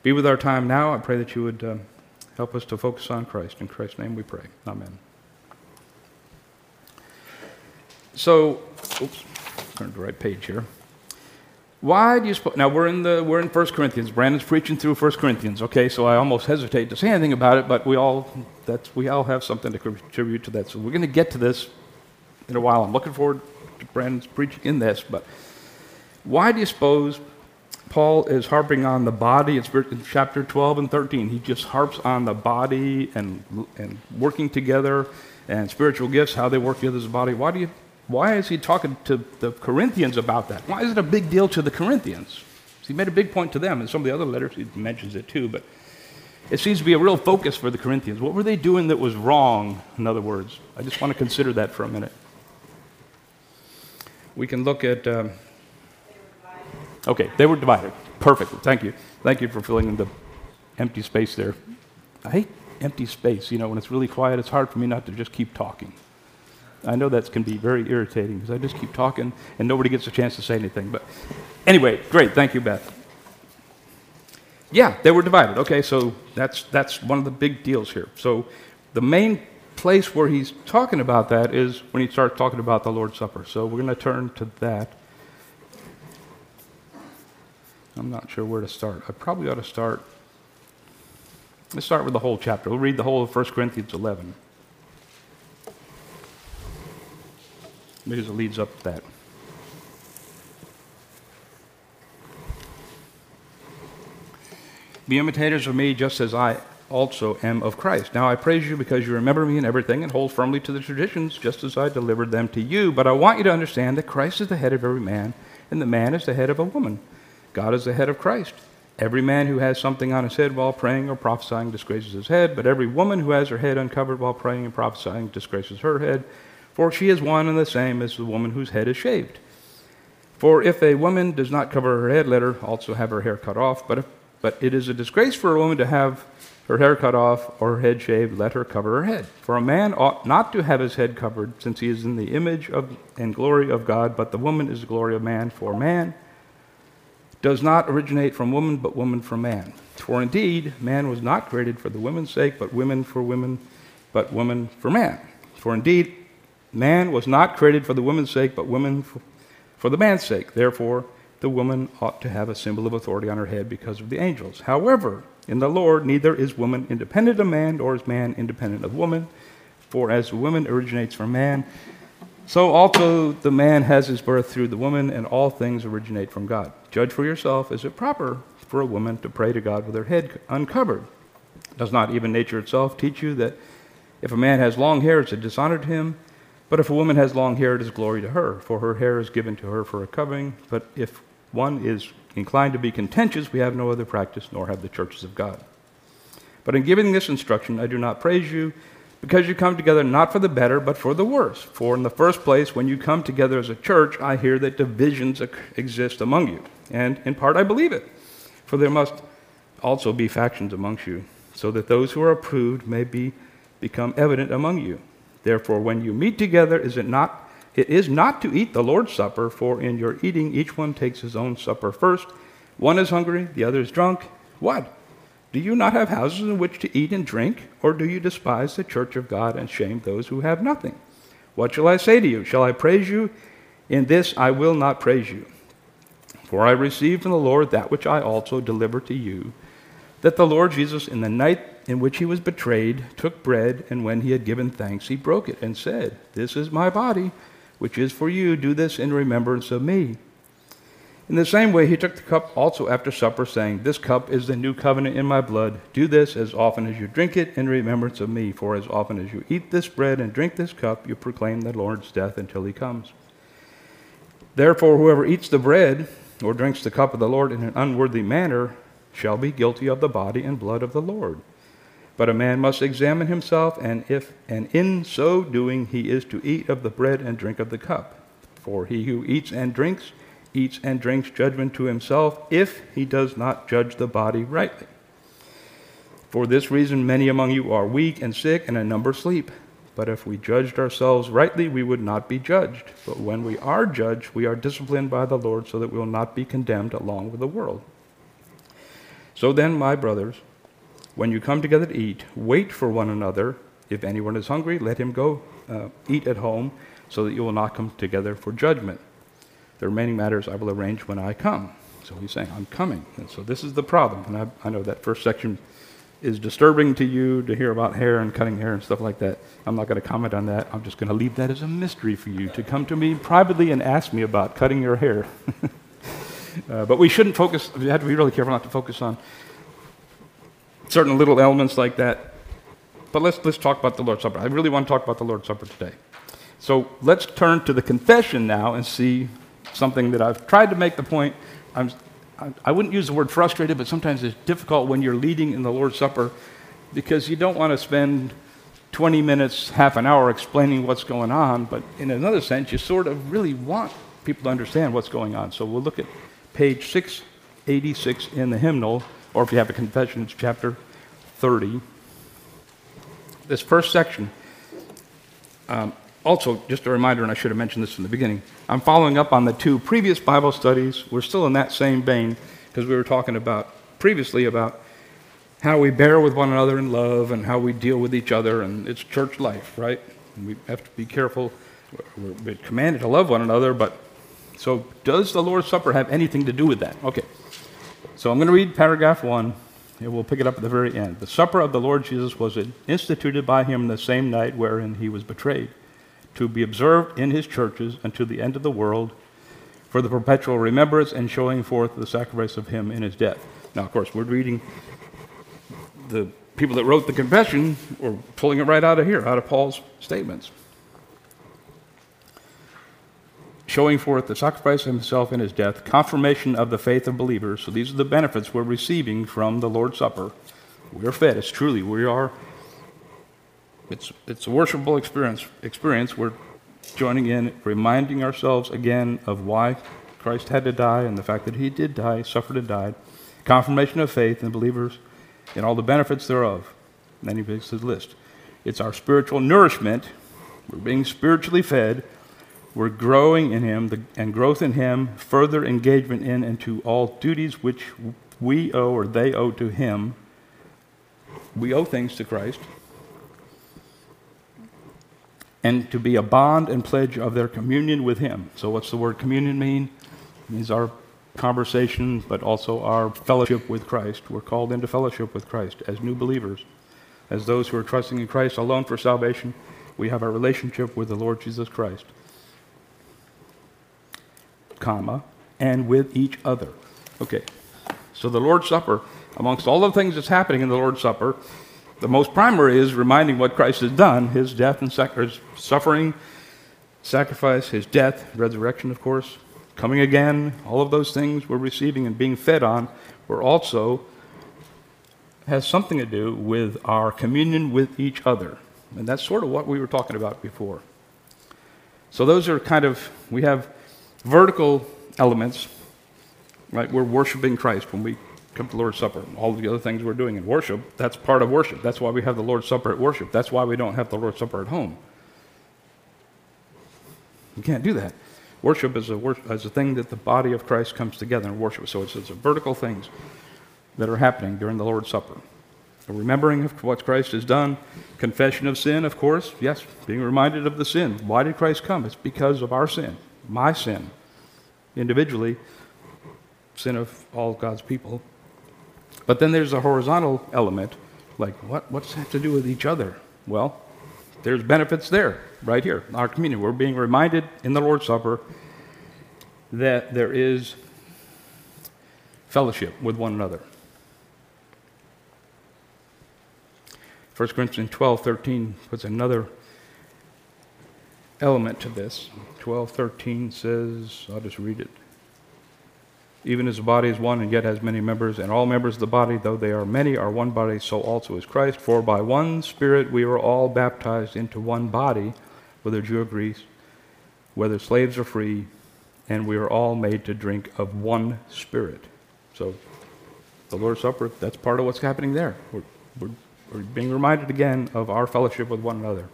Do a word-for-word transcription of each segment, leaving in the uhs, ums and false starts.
be with our time now. I pray that you would uh, help us to focus on Christ. In Christ's name we pray. Amen. So, oops, turn to the right page here. Why do you suppose? Now we're in the we're in First Corinthians. Brandon's preaching through First Corinthians. Okay, so I almost hesitate to say anything about it, but we all that's we all have something to contribute to that. So we're going to get to this in a while. I'm looking forward to Brandon's preaching in this. But why do you suppose Paul is harping on the body? It's in chapter twelve and thirteen. He just harps on the body and and working together and spiritual gifts, how they work together as a body. Why do you? Why is he talking to the Corinthians about that? Why is it a big deal to the Corinthians? He made a big point to them. In some of the other letters, he mentions it too, but it seems to be a real focus for the Corinthians. What were they doing that was wrong, in other words? I just want to consider that for a minute. We can look at... Um, okay, they were divided. Perfect. Thank you. Thank you for filling in the empty space there. I hate empty space. You know, when it's really quiet, it's hard for me not to just keep talking. I know that can be very irritating because I just keep talking and nobody gets a chance to say anything. But anyway, great. Thank you, Beth. Yeah, they were divided. Okay, so that's that's one of the big deals here. So the main place where he's talking about that is when he starts talking about the Lord's Supper. So we're going to turn to that. I'm not sure where to start. I probably ought to start. Let's start with the whole chapter. We'll read the whole of First Corinthians eleven. Because it leads up to that. Be imitators of me just as I also am of Christ. Now I praise you because you remember me in everything and hold firmly to the traditions just as I delivered them to you. But I want you to understand that Christ is the head of every man, and the man is the head of a woman. God is the head of Christ. Every man who has something on his head while praying or prophesying disgraces his head, but every woman who has her head uncovered while praying and prophesying disgraces her head. For she is one and the same as the woman whose head is shaved. For if a woman does not cover her head, let her also have her hair cut off. But if, but it is a disgrace for a woman to have her hair cut off or her head shaved, let her cover her head. For a man ought not to have his head covered, since he is in the image of and glory of God, but the woman is the glory of man. For man does not originate from woman, but woman from man. For indeed, man was not created for the woman's sake, but women for women, but woman for man. For indeed, man was not created for the woman's sake, but woman for, for the man's sake. Therefore, the woman ought to have a symbol of authority on her head because of the angels. However, in the Lord, neither is woman independent of man, nor is man independent of woman. For as the woman originates from man, so also the man has his birth through the woman, and all things originate from God. Judge for yourself, is it proper for a woman to pray to God with her head uncovered? Does not even nature itself teach you that if a man has long hair, it's a dishonor to him? But if a woman has long hair, it is glory to her, for her hair is given to her for a covering. But if one is inclined to be contentious, we have no other practice, nor have the churches of God. But in giving this instruction, I do not praise you, because you come together not for the better, but for the worse. For in the first place, when you come together as a church, I hear that divisions exist among you. And in part I believe it, for there must also be factions amongst you, so that those who are approved may be become evident among you. Therefore, when you meet together, is it not it is not to eat the Lord's Supper, for in your eating each one takes his own supper first. One is hungry, the other is drunk. What? Do you not have houses in which to eat and drink? Or do you despise the church of God and shame those who have nothing? What shall I say to you? Shall I praise you? In this I will not praise you. For I received from the Lord that which I also delivered to you, that the Lord Jesus, in the night in which he was betrayed, took bread, and when he had given thanks, he broke it and said, This is my body, which is for you. Do this in remembrance of me. In the same way, he took the cup also after supper, saying, This cup is the new covenant in my blood. Do this as often as you drink it in remembrance of me. For as often as you eat this bread and drink this cup, you proclaim the Lord's death until he comes. Therefore, whoever eats the bread or drinks the cup of the Lord in an unworthy manner shall be guilty of the body and blood of the Lord. But a man must examine himself, and if and in so doing he is to eat of the bread and drink of the cup. For he who eats and drinks, eats and drinks judgment to himself, if he does not judge the body rightly. For this reason many among you are weak and sick, and a number sleep. But if we judged ourselves rightly, we would not be judged. But when we are judged, we are disciplined by the Lord, so that we will not be condemned along with the world. So then, my brothers, when you come together to eat, wait for one another. If anyone is hungry, let him go uh, eat at home, so that you will not come together for judgment. The remaining matters I will arrange when I come. So he's saying, I'm coming. And so this is the problem. And I, I know that first section is disturbing to you to hear about hair and cutting hair and stuff like that. I'm not going to comment on that. I'm just going to leave that as a mystery for you to come to me privately and ask me about cutting your hair. uh, but we shouldn't focus, we have to be really careful not to focus on certain little elements like that. But let's, let's talk about the Lord's Supper. I really want to talk about the Lord's Supper today. So let's turn to the confession now and see something that I've tried to make the point. I'm, I, I wouldn't use the word frustrated, but sometimes it's difficult when you're leading in the Lord's Supper because you don't want to spend twenty minutes, half an hour explaining what's going on, but in another sense, you sort of really want people to understand what's going on. So we'll look at page six eighty-six in the hymnal, or if you have a confession, it's chapter thirty. This first section, um, also, just a reminder, and I should have mentioned this in the beginning, I'm following up on the two previous Bible studies. We're still in that same vein, because we were talking about previously about how we bear with one another in love and how we deal with each other, and it's church life, right? And we have to be careful. We're, we're commanded to love one another, but so does the Lord's Supper have anything to do with that? Okay, so I'm going to read paragraph one. And we'll pick it up at the very end. The supper of the Lord Jesus was instituted by him the same night wherein he was betrayed, to be observed in his churches unto the end of the world, for the perpetual remembrance and showing forth the sacrifice of him in his death. Now, of course, we're reading the people that wrote the confession, or pulling it right out of here, out of Paul's statements. Showing forth the sacrifice of himself in his death, confirmation of the faith of believers. So these are the benefits we're receiving from the Lord's Supper. We're fed. It's truly, we are, it's it's a worshipful experience. experience. We're joining in, reminding ourselves again of why Christ had to die and the fact that he did die, suffered and died. Confirmation of faith in believers and all the benefits thereof. And then he makes his list. It's our spiritual nourishment. We're being spiritually fed. We're growing in him, the, and growth in him, further engagement in and to all duties which we owe or they owe to him. We owe things to Christ. And to be a bond and pledge of their communion with him. So what's the word communion mean? It means our conversation, but also our fellowship with Christ. We're called into fellowship with Christ as new believers. As those who are trusting in Christ alone for salvation, we have our relationship with the Lord Jesus Christ. Comma, and with each other. Okay, so the Lord's Supper, amongst all the things that's happening in the Lord's Supper, the most primary is reminding what Christ has done, his death and sac- his suffering, sacrifice, his death, resurrection, of course, coming again, all of those things we're receiving and being fed on, were also has something to do with our communion with each other. And that's sort of what we were talking about before. So those are kind of, we have vertical elements, right? We're worshiping Christ when we come to the Lord's Supper. All the other things we're doing in worship, that's part of worship. That's why we have the Lord's Supper at worship. That's why we don't have the Lord's Supper at home. You can't do that. Worship is a, worship, is a thing that the body of Christ comes together and worship. So it's, it's a vertical things that are happening during the Lord's Supper. A remembering of what Christ has done, confession of sin, of course. Yes, being reminded of the sin. Why did Christ come? It's because of our sin. My sin, individually, sin of all God's people. But then there's a horizontal element, like what, what's that have to do with each other? Well, there's benefits there, right here, our communion. We're being reminded in the Lord's Supper that there is fellowship with one another. First Corinthians twelve thirteen puts another element to this. twelve thirteen says, I'll just read it. Even as the body is one and yet has many members, and all members of the body, though they are many, are one body, so also is Christ. For by one Spirit we were all baptized into one body, whether Jew or Greek, whether slaves or free, and we are all made to drink of one Spirit. So the Lord's Supper, that's part of what's happening there. We're, we're, we're being reminded again of our fellowship with one another.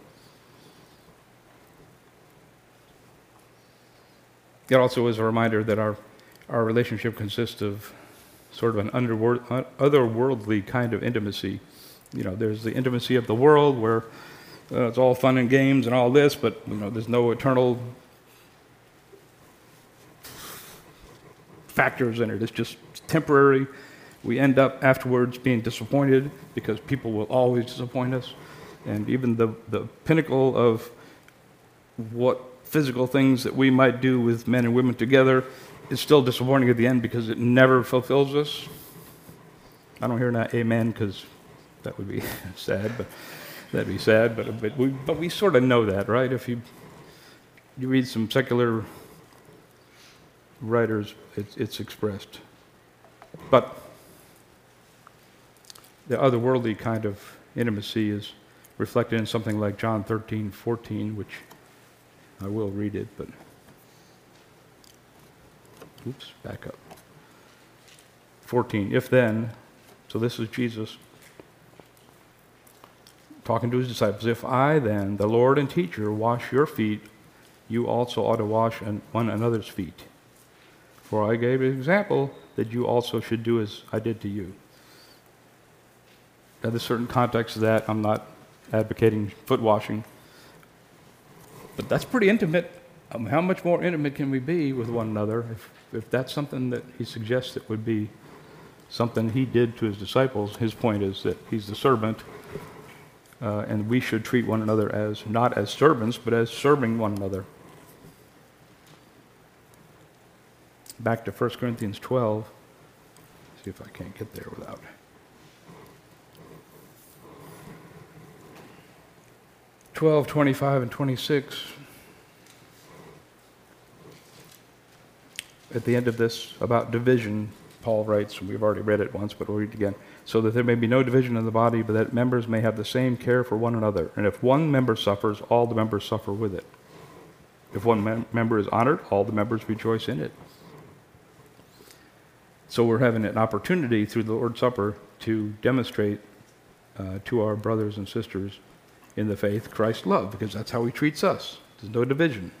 It also is a reminder that our, our relationship consists of sort of an underworld, otherworldly kind of intimacy. You know, there's the intimacy of the world where uh, it's all fun and games and all this, but you know, there's no eternal factors in it. It's just temporary. We end up afterwards being disappointed because people will always disappoint us. And even the, the pinnacle of what physical things that we might do with men and women together is still disappointing at the end because it never fulfills us. I don't hear an amen because that would be sad, but that'd be sad. But but we but we sort of know that, right? If you you read some secular writers, it's, it's expressed. But the otherworldly kind of intimacy is reflected in something like John thirteen fourteen, which I will read it, but oops, back up. fourteen, if then, so this is Jesus talking to his disciples, if I then, the Lord and teacher, wash your feet, you also ought to wash one another's feet. For I gave an example that you also should do as I did to you. Now, there's certain context to that. I'm not advocating foot washing. But that's pretty intimate. Um, how much more intimate can we be with one another if, if that's something that he suggests that would be something he did to his disciples? His point is that he's the servant, uh, and we should treat one another as not as servants, but as serving one another. Back to First Corinthians twelve. See if I can't get there without. twelve, twenty-five, and twenty-six. At the end of this, about division, Paul writes, and we've already read it once, but we'll read it again, so that there may be no division in the body, but that members may have the same care for one another. And if one member suffers, all the members suffer with it. If one mem- member is honored, all the members rejoice in it. So we're having an opportunity through the Lord's Supper to demonstrate uh, to our brothers and sisters in the faith Christ's love, because that's how he treats us. There's no division.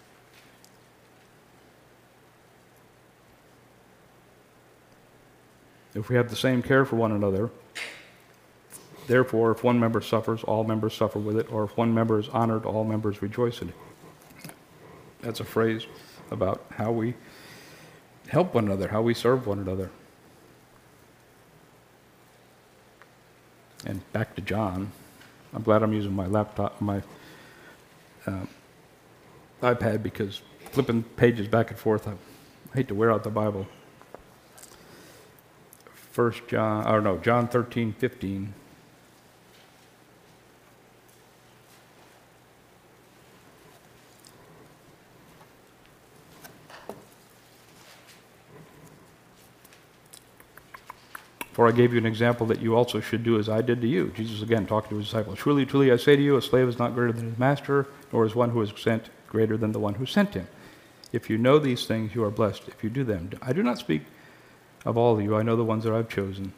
If we have the same care for one another, therefore, if one member suffers, all members suffer with it, or if one member is honored, all members rejoice in it. That's a phrase about how we help one another, how we serve one another. And back to John. I'm glad I'm using my laptop, my uh, iPad, because flipping pages back and forth, I hate to wear out the Bible. First John, or no, John thirteen fifteen. For I gave you an example that you also should do as I did to you. Jesus again talking to his disciples. Truly, truly, I say to you, a slave is not greater than his master, nor is one who is sent greater than the one who sent him. If you know these things, you are blessed if you do them. I do not speak of all of you. I know the ones that I've chosen.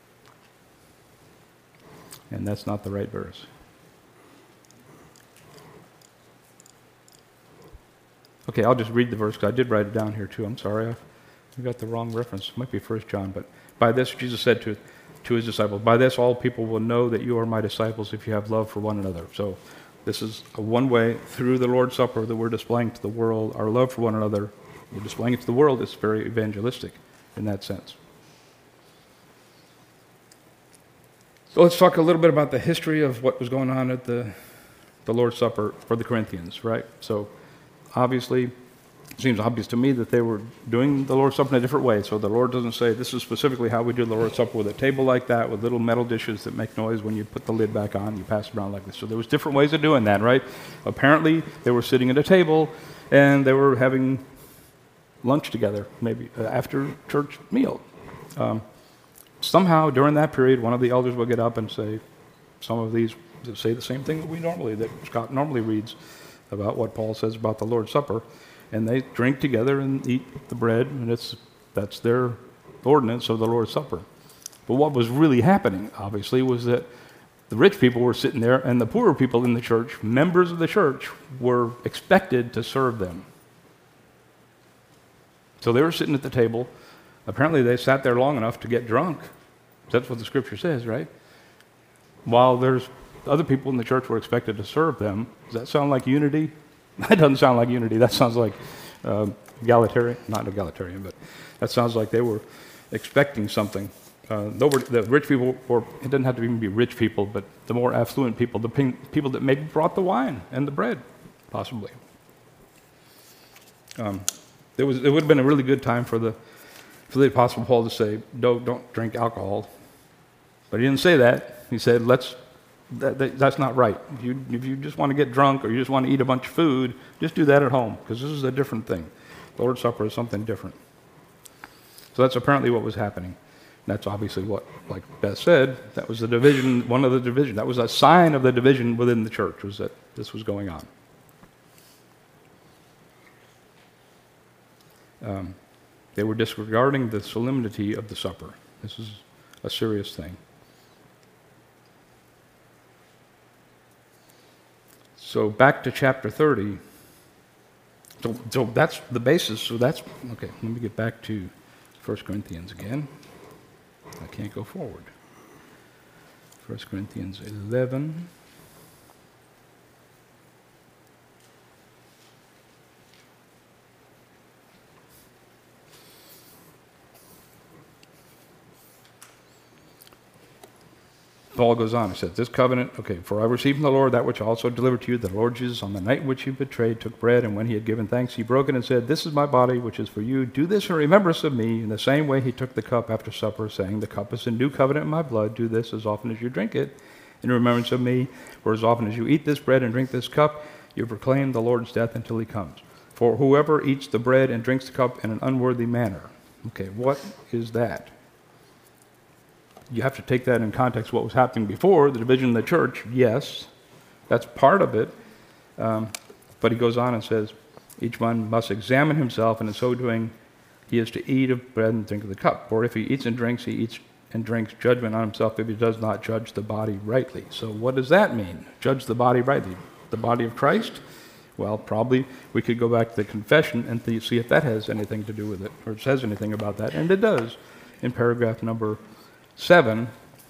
And that's not the right verse. Okay, I'll just read the verse, because I did write it down here too. I'm sorry, I I got the wrong reference. It might be First John, but by this, Jesus said to, to his disciples, by this all people will know that you are my disciples if you have love for one another. So this is a one way through the Lord's Supper that we're displaying to the world our love for one another. We're displaying it to the world. It's very evangelistic in that sense. So let's talk a little bit about the history of what was going on at the, the Lord's Supper for the Corinthians, right? So obviously, it seems obvious to me that they were doing the Lord's Supper in a different way. So the Lord doesn't say, this is specifically how we do the Lord's Supper, with a table like that, with little metal dishes that make noise when you put the lid back on, you pass it around like this. So there was different ways of doing that, right? Apparently, they were sitting at a table, and they were having lunch together, maybe uh, after church meal. Um, somehow, during that period, one of the elders will get up and say some of these, say the same thing that we normally, that Scott normally reads about what Paul says about the Lord's Supper. And they drink together and eat the bread, and it's that's their ordinance of the Lord's Supper. But what was really happening, obviously, was that the rich people were sitting there, and the poorer people in the church, members of the church, were expected to serve them. So they were sitting at the table Apparently they sat there long enough to get drunk. That's what the scripture says, right? While there's other people in the church were expected to serve them. Does that sound like unity? That doesn't sound like unity. That sounds like uh, egalitarian, not egalitarian, but that sounds like they were expecting something. Uh, though the rich people, or it doesn't have to even be rich people, but the more affluent people, the pe- people that maybe brought the wine and the bread, possibly. Um, it was. It would have been a really good time for the for the Apostle Paul to say, "No, don't drink alcohol," but he didn't say that. He said, "Let's." That, that, that's not right. If you, if you just want to get drunk or you just want to eat a bunch of food, just do that at home, because this is a different thing. The Lord's Supper is something different. So that's apparently what was happening. That's obviously what, like Beth said, that was the division, one of the division. That was a sign of the division within the church, was that this was going on. Um, they were disregarding the solemnity of the supper. This is a serious thing. So back to chapter thirty. So, so that's the basis. So that's, okay, let me get back to First Corinthians again. I can't go forward. First Corinthians eleven. Paul goes on, he says, this covenant, okay, for I received from the Lord that which I also delivered to you, that the Lord Jesus, on the night in which he betrayed, took bread, and when he had given thanks, he broke it and said, this is my body, which is for you. Do this in remembrance of me. In the same way he took the cup after supper, saying, the cup is a new covenant in my blood. Do this as often as you drink it in remembrance of me. For as often as you eat this bread and drink this cup, you proclaim the Lord's death until he comes. For whoever eats the bread and drinks the cup in an unworthy manner. Okay, what is that? You have to take that in context of what was happening before, the division of the church. Yes, that's part of it. Um, but he goes on and says, each one must examine himself, and in so doing, he is to eat of bread and drink of the cup. For if he eats and drinks, he eats and drinks judgment on himself if he does not judge the body rightly. So what does that mean? Judge the body rightly. The body of Christ? Well, probably we could go back to the confession and th- see if that has anything to do with it, or says anything about that. And it does. In paragraph number seven,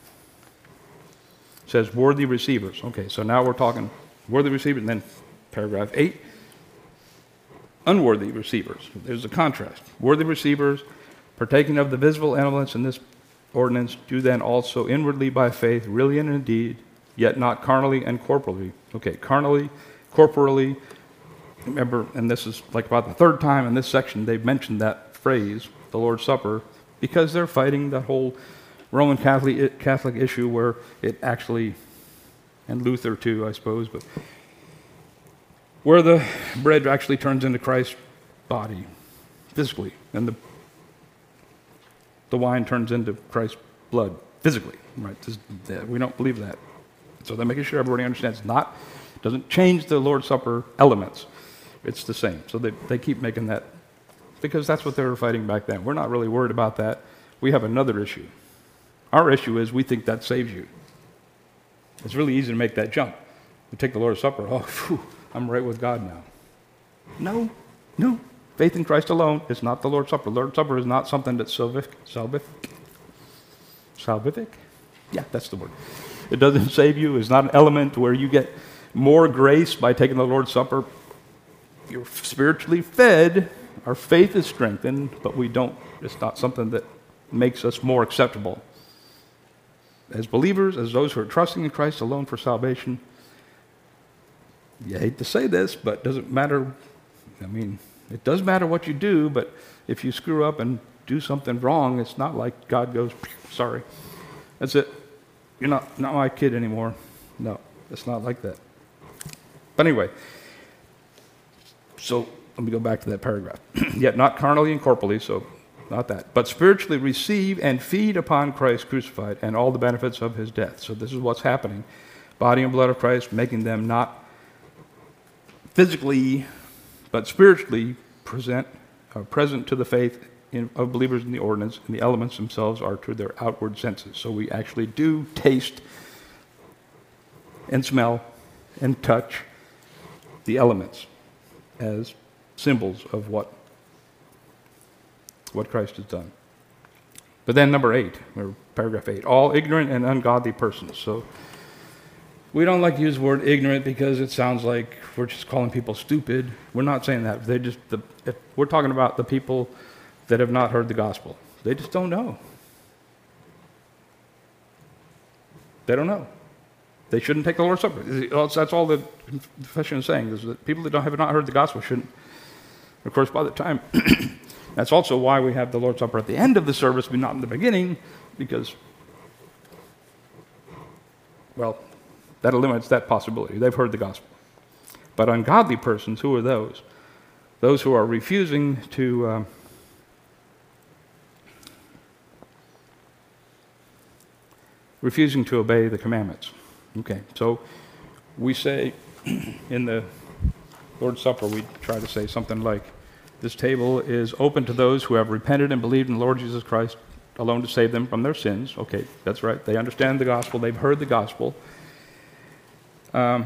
says worthy receivers. Okay, so now we're talking worthy receivers, and then paragraph eight, unworthy receivers. There's a contrast. Worthy receivers, partaking of the visible elements in this ordinance, do then also inwardly by faith, really and indeed, yet not carnally and corporally. Okay, carnally, corporally. Remember, and this is like about the third time in this section they've mentioned that phrase, the Lord's Supper, because they're fighting that whole Roman Catholic Catholic issue where it actually, and Luther too, I suppose, but where the bread actually turns into Christ's body physically, and the the wine turns into Christ's blood physically. Right? This, we don't believe that. So they're making sure everybody understands. It's not, it doesn't change the Lord's Supper elements. It's the same. So they they keep making that, because that's what they were fighting back then. We're not really worried about that. We have another issue. Our issue is we think that saves you. It's really easy to make that jump. You take the Lord's Supper, oh, phew, I'm right with God now. No, no. Faith in Christ alone is not the Lord's Supper. The Lord's Supper is not something that's salvific. Salvific? Salvific? Yeah, that's the word. It doesn't save you. It's not an element where you get more grace by taking the Lord's Supper. You're spiritually fed. Our faith is strengthened, but we don't. It's not something that makes us more acceptable. As believers, as those who are trusting in Christ alone for salvation, you hate to say this, but it doesn't matter. I mean, it does matter what you do, but if you screw up and do something wrong, it's not like God goes, sorry, that's it. You're not, not my kid anymore. No, it's not like that. But anyway, so let me go back to that paragraph. Yet not carnally and corporally, so not that, but spiritually receive and feed upon Christ crucified and all the benefits of his death. So this is what's happening. Body and blood of Christ, making them not physically, but spiritually present, uh, present to the faith in, of believers in the ordinance, and the elements themselves are to their outward senses. So we actually do taste and smell and touch the elements as symbols of what what Christ has done. But then number eight, or paragraph eight, all ignorant and ungodly persons. So we don't like to use the word ignorant because it sounds like we're just calling people stupid. We're not saying that. They just the, if we're talking about the people that have not heard the gospel. They just don't know. They don't know. They shouldn't take the Lord's Supper. That's all the confession is saying, is that people that don't, have not heard the gospel shouldn't. Of course, by the time, that's also why we have the Lord's Supper at the end of the service, but not in the beginning, because, well, that eliminates that possibility. They've heard the gospel. But ungodly persons, who are those? Those who are refusing to um, refusing to obey the commandments. Okay, so we say in the Lord's Supper, we try to say something like, this table is open to those who have repented and believed in the Lord Jesus Christ alone to save them from their sins. Okay, that's right. They understand the gospel. They've heard the gospel. Um,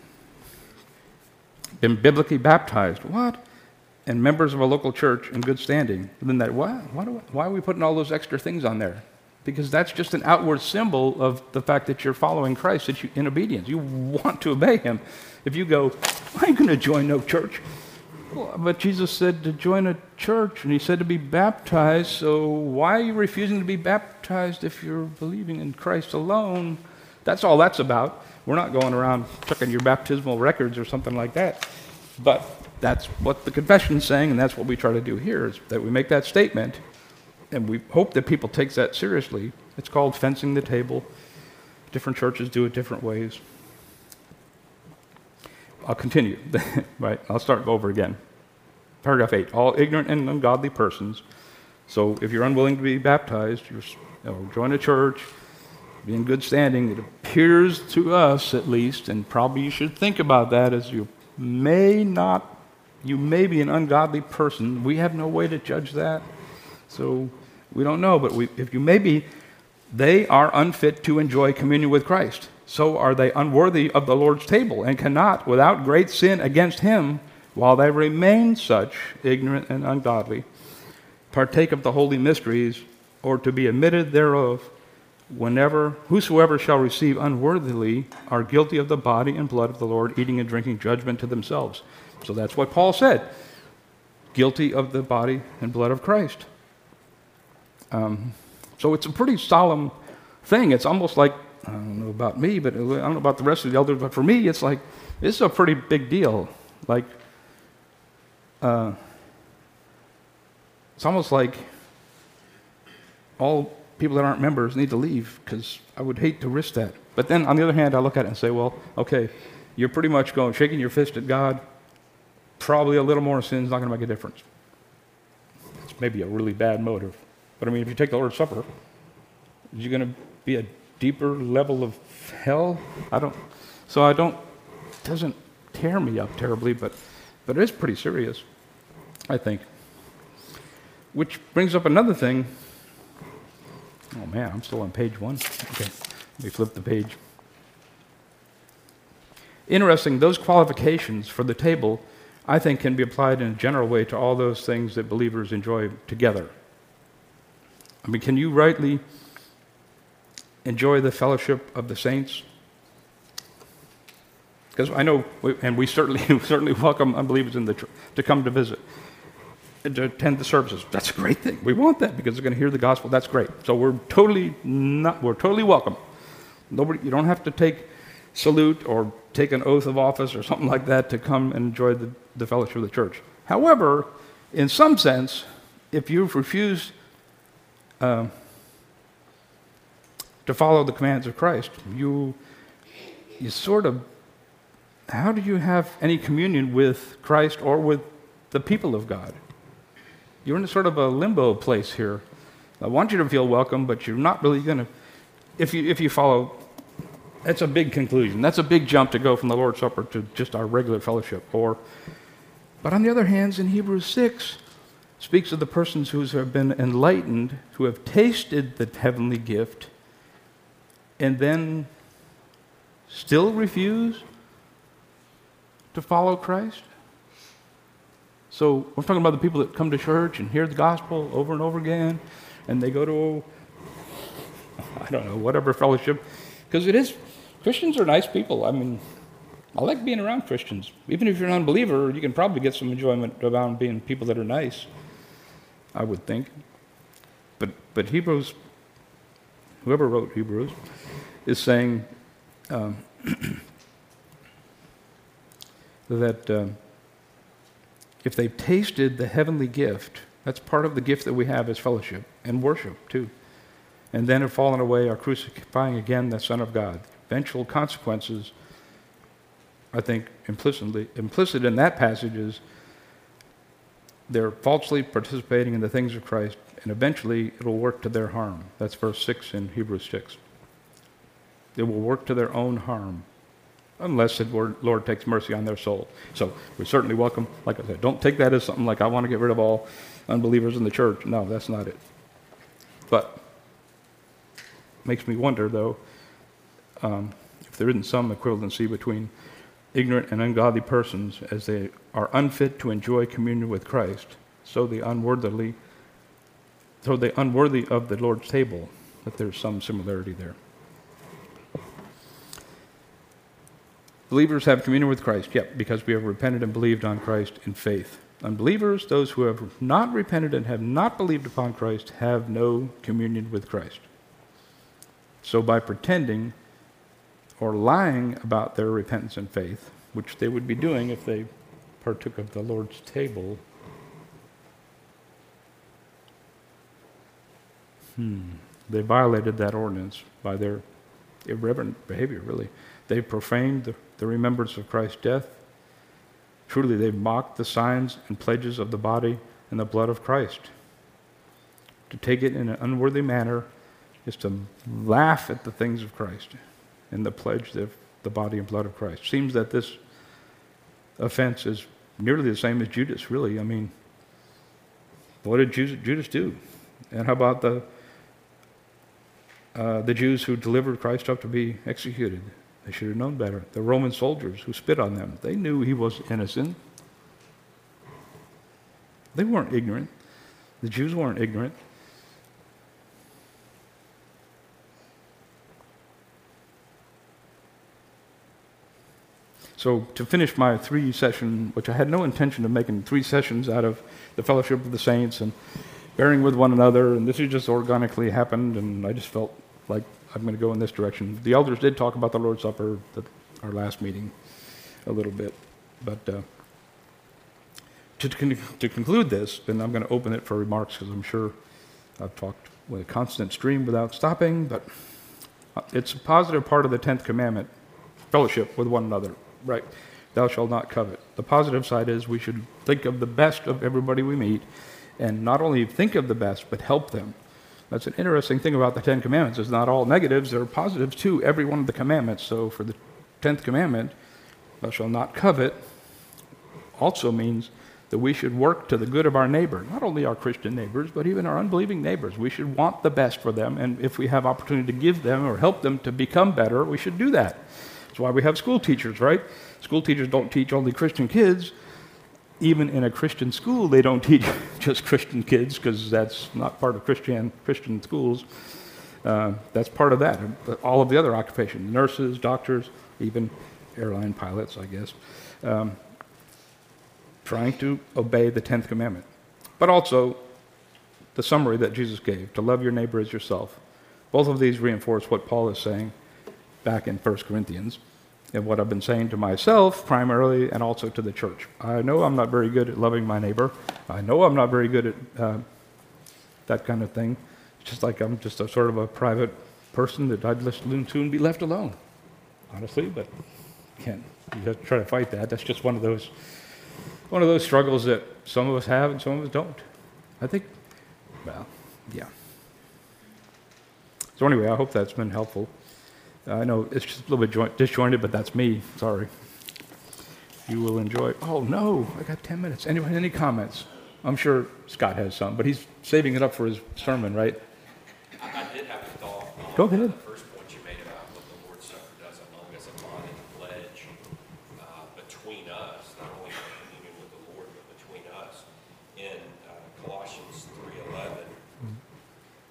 been biblically baptized. What? And members of a local church in good standing. And then that, why, why, do, why are we putting all those extra things on there? Because that's just an outward symbol of the fact that you're following Christ, that you, in obedience. You want to obey him. If you go, I ain't going to join no church. Well, but Jesus said to join a church, and he said to be baptized, so why are you refusing to be baptized if you're believing in Christ alone? That's all that's about. We're not going around checking your baptismal records or something like that. But that's what the confession's saying, and that's what we try to do here, is that we make that statement, and we hope that people take that seriously. It's called fencing the table. Different churches do it different ways. I'll continue. Right? I'll start over again. Paragraph eight. All ignorant and ungodly persons. So if you're unwilling to be baptized, you're, you know, join a church, be in good standing. It appears to us, at least, and probably you should think about that, as you may not, you may be an ungodly person. We have no way to judge that. So we don't know, but we, if you may be, they are unfit to enjoy communion with Christ. So are they unworthy of the Lord's table, and cannot, without great sin against him, while they remain such, ignorant and ungodly, partake of the holy mysteries, or to be admitted thereof, whenever, whosoever shall receive unworthily are guilty of the body and blood of the Lord, eating and drinking judgment to themselves. So that's what Paul said. Guilty of the body and blood of Christ. Um, so it's a pretty solemn thing. It's almost like, I don't know about me, but I don't know about the rest of the elders, but for me, it's like, this is a pretty big deal. Like, uh, it's almost like all people that aren't members need to leave, because I would hate to risk that. But then, on the other hand, I look at it and say, well, okay, you're pretty much going, shaking your fist at God. Probably a little more sin is not going to make a difference. It's maybe a really bad motive. But I mean, if you take the Lord's Supper, is you going to be a deeper level of hell? I don't. So I don't. It doesn't tear me up terribly, but but it is pretty serious, I think. Which brings up another thing. Oh man, I'm still on page one. Okay, let me flip the page. Interesting. Those qualifications for the table, I think, can be applied in a general way to all those things that believers enjoy together. I mean, can you rightly enjoy the fellowship of the saints? Because I know, we, and we certainly certainly welcome unbelievers in the church to come to visit and to attend the services. That's a great thing. We want that because they're going to hear the gospel. That's great. So we're totally not. We're totally welcome. Nobody. You don't have to take salute or take an oath of office or something like that to come and enjoy the, the fellowship of the church. However, in some sense, if you've refused uh, to follow the commands of Christ, you you sort of, how do you have any communion with Christ or with the people of God? You're in a sort of a limbo place here. I want you to feel welcome, but you're not really going to, if you if you follow, that's a big conclusion. That's a big jump to go from the Lord's Supper to just our regular fellowship. Or, but on the other hand, in Hebrews six, speaks of the persons who have been enlightened, who have tasted the heavenly gift, and then still refuse to follow Christ. So we're talking about the people that come to church and hear the gospel over and over again, and they go to, I don't know, whatever fellowship, because it is, Christians are nice people. I mean, I like being around Christians. Even if you're an unbeliever, you can probably get some enjoyment around being people that are nice, I would think. But but Hebrews, whoever wrote Hebrews, is saying um, that uh, if they've tasted the heavenly gift, that's part of the gift that we have as fellowship and worship too, and then have fallen away, are crucifying again the Son of God. Eventual consequences, I think, implicitly implicit in that passage is they're falsely participating in the things of Christ, and eventually it will work to their harm. That's verse six in Hebrews six. It will work to their own harm, unless the Lord, Lord takes mercy on their soul. So we certainly welcome, like I said, don't take that as something like I want to get rid of all unbelievers in the church. No, that's not it. But makes me wonder, though, um, if there isn't some equivalency between ignorant and ungodly persons, as they are unfit to enjoy communion with Christ, so the unworthily, so the unworthy of the Lord's table, that there's some similarity there. Believers have communion with Christ, yep, because we have repented and believed on Christ in faith. Unbelievers, those who have not repented and have not believed upon Christ, have no communion with Christ. So by pretending or lying about their repentance and faith, which they would be doing if they partook of the Lord's table, hmm, they violated that ordinance by their irreverent behavior, really. They profaned the, the remembrance of Christ's death. Truly, they've mocked the signs and pledges of the body and the blood of Christ. To take it in an unworthy manner is to laugh at the things of Christ and the pledge of the body and blood of Christ. Seems that this offense is nearly the same as Judas, really. I mean, what did Judas do? And how about the uh, the Jews who delivered Christ up to be executed? They should have known better. The Roman soldiers who spit on them, they knew he was innocent. They weren't ignorant. The Jews weren't ignorant. So to finish my three-session, which I had no intention of making three sessions out of the fellowship of the saints and bearing with one another, and this has just organically happened, and I just felt like I'm going to go in this direction. The elders did talk about the Lord's Supper at our last meeting a little bit, but uh, to, to, to conclude this, then I'm going to open it for remarks because I'm sure I've talked with a constant stream without stopping, but it's a positive part of the tenth commandment, fellowship with one another, right? Thou shalt not covet. The positive side is we should think of the best of everybody we meet, and not only think of the best, but help them. That's an interesting thing about the Ten Commandments. It's not all negatives. There are positives to every one of the commandments. So for the tenth commandment, thou shalt not covet, also means that we should work to the good of our neighbor, not only our Christian neighbors, but even our unbelieving neighbors. We should want the best for them, and if we have opportunity to give them or help them to become better, we should do that. That's why we have school teachers, right? School teachers don't teach only Christian kids. Even in a Christian school, they don't teach just Christian kids because that's not part of Christian Christian schools. Uh, that's part of that. All of the other occupations, nurses, doctors, even airline pilots, I guess, um, trying to obey the tenth commandment. But also the summary that Jesus gave, to love your neighbor as yourself. Both of these reinforce what Paul is saying back in First Corinthians. And what I've been saying to myself primarily and also to the church. I know I'm not very good at loving my neighbor. I know I'm not very good at uh, that kind of thing. It's just like I'm just a sort of a private person that I'd soon be left alone, honestly, but can't. You have to try to fight that. That's just one of those one of those struggles that some of us have and some of us don't. I think, well, yeah. So anyway, I hope that's been helpful. I know it's just a little bit joint, disjointed, but that's me. Sorry. You will enjoy. Oh, no, I got ten minutes. Anyone, any comments? I'm sure Scott has some, but he's saving it up for his sermon, right? I, I did have a thought. On Go ahead. The first point you made about what the Lord's Supper does among us, a body pledge uh, between us, not only our communion with the Lord, but between us. In uh, Colossians three eleven,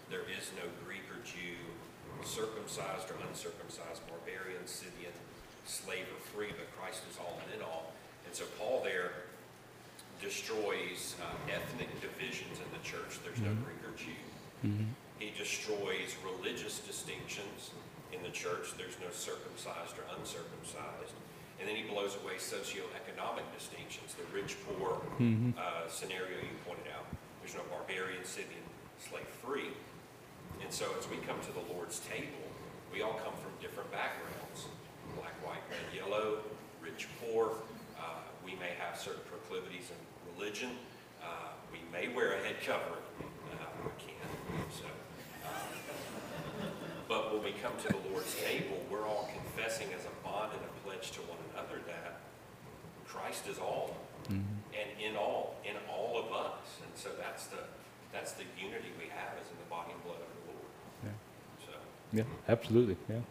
There is no Greek or Jew, circumcised or uncircumcised, barbarian, Scythian, slave or free, but Christ is all and in all. And so Paul there destroys uh, ethnic divisions in the church. There's no Greek or Jew. Mm-hmm. He destroys religious distinctions in the church. There's no circumcised or uncircumcised. And then he blows away socioeconomic distinctions, the rich-poor Mm-hmm. uh, scenario you pointed out. There's no barbarian, Scythian, slave-free. And so as we come to the Lord's table, we all come from different backgrounds, black, white, red, yellow, rich, poor. Uh, we may have certain proclivities in religion. Uh, we may wear a head covering. Uh, we can't. So, uh, but when we come to the Lord's table, we're all confessing as a bond and a pledge to one another that Christ is all, Mm-hmm. and in all, in all of us. And so that's the that's the unity we have as in the body and blood of the Lord. Yeah. So Yeah, absolutely. Yeah.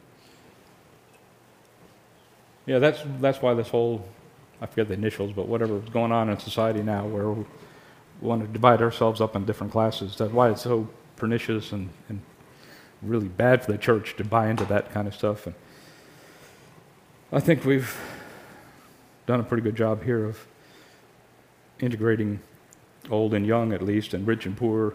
Yeah, that's that's why this whole, I forget the initials, but whatever's going on in society now, where we want to divide ourselves up in different classes. That's why it's so pernicious and, and really bad for the church to buy into that kind of stuff. And I think we've done a pretty good job here of integrating old and young, at least, and rich and poor.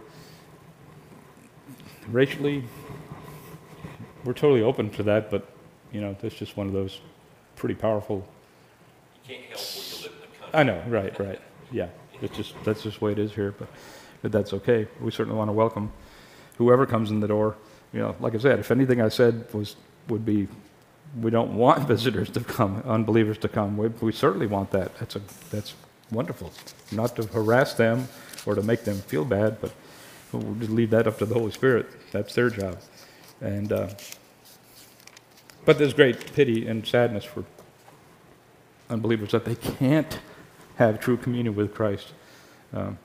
Racially, we're totally open to that, but, you know, that's just one of those pretty powerful. you can't help where you live in the country. I know, right, right. Yeah, it's just, that's just the way it is here, but, but that's okay. We certainly want to welcome whoever comes in the door. You know, like I said, if anything I said was, would be, we don't want visitors to come, unbelievers to come. We, we certainly want that. That's a, that's wonderful. Not to harass them or to make them feel bad, but we'll just leave that up to the Holy Spirit. That's their job. And, uh, but there's great pity and sadness for unbelievers that they can't have true communion with Christ um,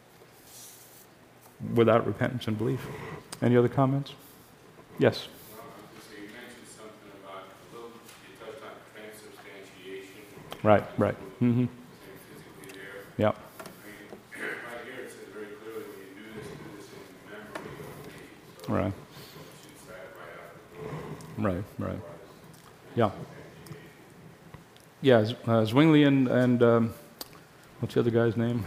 without repentance and belief. Any other comments? Yes. So you mentioned something about, a little, you touched on transubstantiation. Right, right. Mm-hmm. Saying physically there. Yep. I mean, right here it says very clearly, when you do this, do this in memory of me. So Right, it shoots that right out of the door. right, right. Yeah. Yeah, Z- uh, Zwingli and, and um, what's the other guy's name?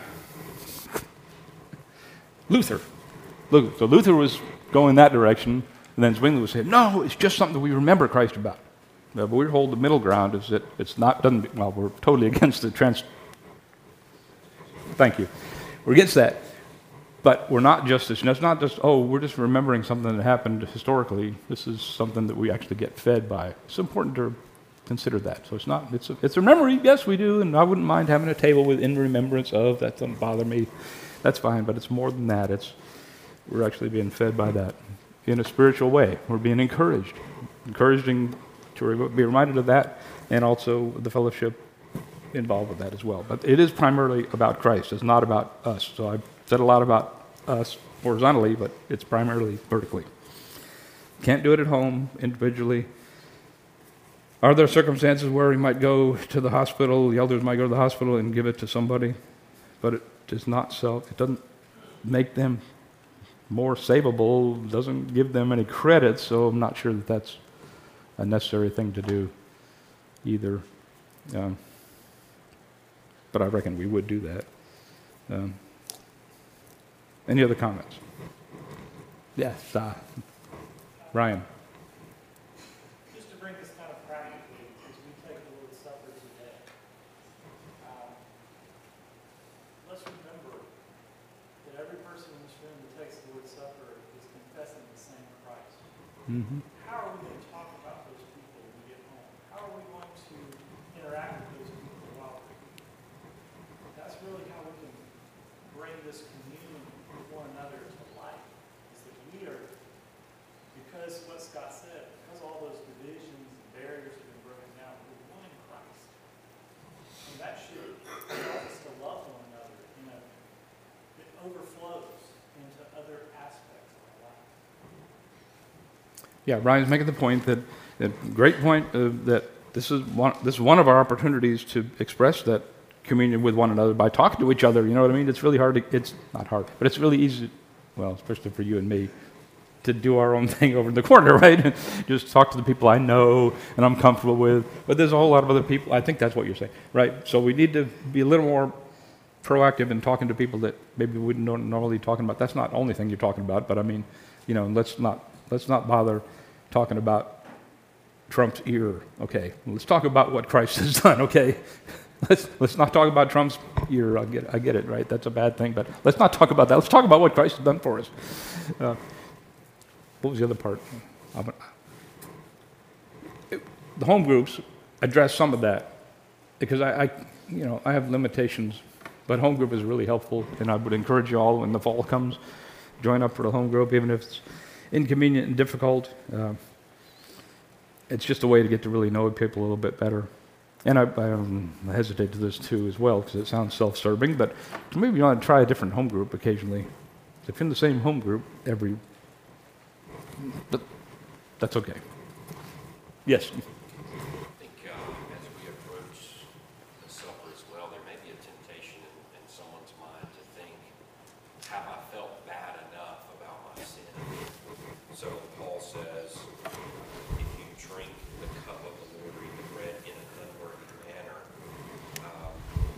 Luther. Look, so Luther was going that direction, and then Zwingli was saying, no, it's just something that we remember Christ about. Uh, but we hold the middle ground is that it's not, doesn't, well, we're totally against the trans, thank you. We're against that. But we're not just, it's not just, oh, we're just remembering something that happened historically. This is something that we actually get fed by. It's important to consider that. So it's not, it's a, it's a memory, yes, we do, and I wouldn't mind having a table with in remembrance of, that doesn't bother me. That's fine, but it's more than that. It's, we're actually being fed by that in a spiritual way. We're being encouraged, encouraging to re- be reminded of that, and also the fellowship involved with that as well. But it is primarily about Christ. It's not about us. So I've said a lot about us horizontally, but it's primarily vertically. Can't do it at home, individually. Are there circumstances where we might go to the hospital, the elders might go to the hospital and give it to somebody, but it does not self, it doesn't make them more savable, doesn't give them any credit, so I'm not sure that that's a necessary thing to do either. Um, but I reckon we would do that. Um, any other comments? Yes, uh, Ryan. Just to bring this kind of practically, as we take the Lord's Supper today, um, let's remember that every person in this room that takes the Lord's Supper is confessing the same Christ. Mm-hmm. How are we going to talk about those people when we get home? How are we going to interact with those people while that's really how we can bring this communion with one another to life, is that we are, because what Scott said, because all those divisions and barriers have been broken down, we're one in Christ. And that should cause us to love one another. You know, it overflows into other aspects of our life. Yeah, Ryan's making the point that, that great point uh, that this is one this is one of our opportunities to express that communion with one another by talking to each other. You know what I mean? It's really hard to, it's not hard, but it's really easy, well, especially for you and me, to do our own thing over in the corner, right? Just talk to the people I know and I'm comfortable with. But there's a whole lot of other people. I think that's what you're saying, right? So we need to be a little more proactive in talking to people that maybe we wouldn't normally talking about. That's not the only thing you're talking about, but I mean, you know, let's not let's not bother talking about Trump's ear. Okay, let's talk about what Christ has done. Okay, let's let's not talk about Trump's ear. I get it, I get it, right? That's a bad thing, but let's not talk about that. Let's talk about what Christ has done for us. Uh, what was the other part? It, the home groups address some of that because I, I, you know, I have limitations, but home group is really helpful, and I would encourage you all when the fall comes, join up for the home group, even if it's inconvenient and difficult. Uh, it's just a way to get to really know people a little bit better. And I, I um, hesitate to this too as well because it sounds self-serving, but maybe you want to try a different home group occasionally. If you're in the same home group every, but that's okay. Yes. I think uh, as we approach the supper as well, there may be a temptation in, in someone's mind to think, have I felt bad enough about my sin? So Paul says, if you drink the cup of the Lord or eat the bread in an unworthy manner, um,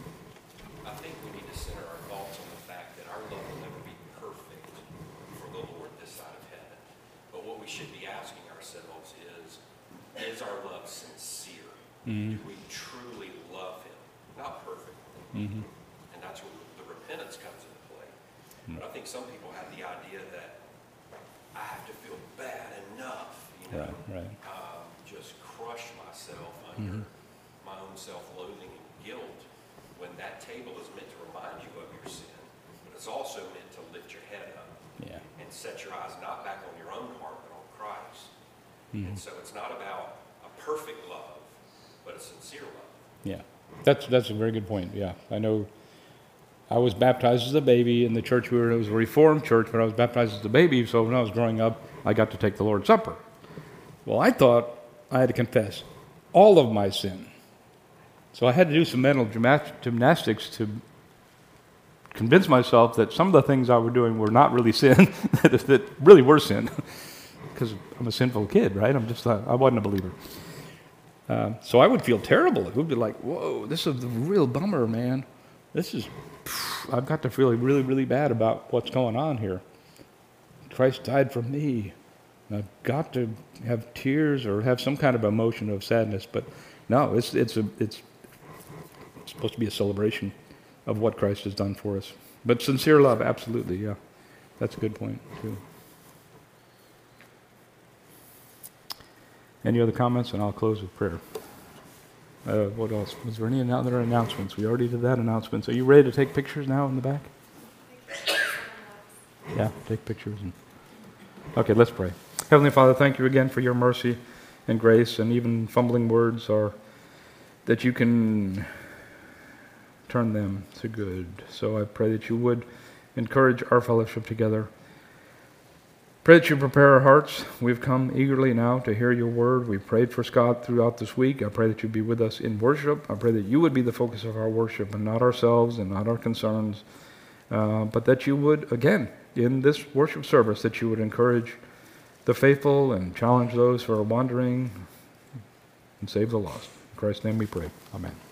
I think we need to center our thoughts on the fact that our love will never be perfect for the Lord this side of heaven. But what we should be asking ourselves is, is our love sincere? Mm-hmm. Do we truly love Him? Not perfectly. Mm-hmm. And that's where the repentance comes into play. Mm-hmm. But I think some people have the idea that I have to feel bad enough, you know, right, right. Um, just crush myself under mm-hmm. my own self-loathing and guilt, when that table is meant to remind you of your sin, but it's also meant to lift your head up yeah. and set your eyes not back on your own heart, but on Christ. Mm-hmm. And so it's not about a perfect love, but a sincere love. Yeah, that's that's a very good point. Yeah, I know I was baptized as a baby in the church we were in. It was a Reformed church, but I was baptized as a baby, so when I was growing up, I got to take the Lord's Supper. Well, I thought I had to confess all of my sin. So I had to do some mental gymnastics to convince myself that some of the things I was doing were not really sin, that really were sin. Because I'm a sinful kid, right? I'm just, uh, I wasn't a believer. Uh, so I would feel terrible. It would be like, whoa, this is the real bummer, man. This is, phew, I've got to feel really, really bad about what's going on here. Christ died for me. I've got to have tears or have some kind of emotion of sadness. But no, it's it's a it's, it's supposed to be a celebration of what Christ has done for us. But sincere love, absolutely, yeah. That's a good point, too. Any other comments? And I'll close with prayer. Uh, what else? Was there any other announcements? We already did that announcement. So are you ready to take pictures now in the back? Yeah, take pictures. And... Okay, let's pray. Heavenly Father, thank you again for your mercy and grace, and even fumbling words are that you can turn them to good. So I pray that you would encourage our fellowship together. Pray that you prepare our hearts. We've come eagerly now to hear your word. We prayed for Scott throughout this week. I pray that you be with us in worship. I pray that you would be the focus of our worship and not ourselves and not our concerns, uh, but that you would, again, in this worship service, that you would encourage the faithful and challenge those who are wandering and save the lost. In Christ's name we pray. Amen.